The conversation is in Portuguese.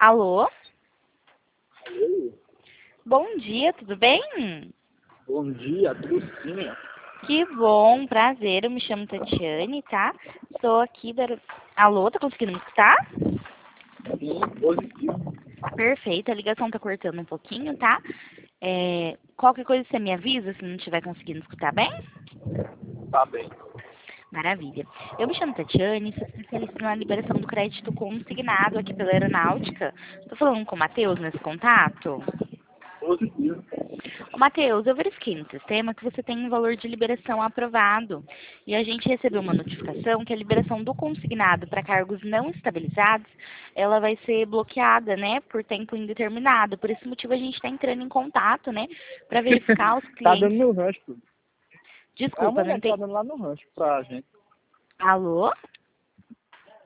Alô? Alô? Bom dia, tudo bem? Bom dia, tudo sim? Que bom, prazer. Eu me chamo Tatiane, tá? Sou aqui da... Alô, tá conseguindo me escutar? Sim, positivo. Perfeito, a ligação tá cortando um pouquinho, tá? Qualquer coisa você me avisa se não estiver conseguindo escutar bem? Tá bem. Maravilha. Eu me chamo Tatiane, sou especialista na liberação do crédito consignado aqui pela Aeronáutica. Estou falando com o Matheus nesse contato? Positivo. Ô, Matheus, eu verifiquei no sistema que você tem um valor de liberação aprovado. E a gente recebeu uma notificação que a liberação do consignado para cargos não estabilizados, ela vai ser bloqueada, né, por tempo indeterminado. Por esse motivo a gente está entrando em contato, né, para verificar os Tá dando clientes. no rancho, tudo. É a Desculpa, não mulher que tá entendi. dando lá no rancho pra gente. Alô?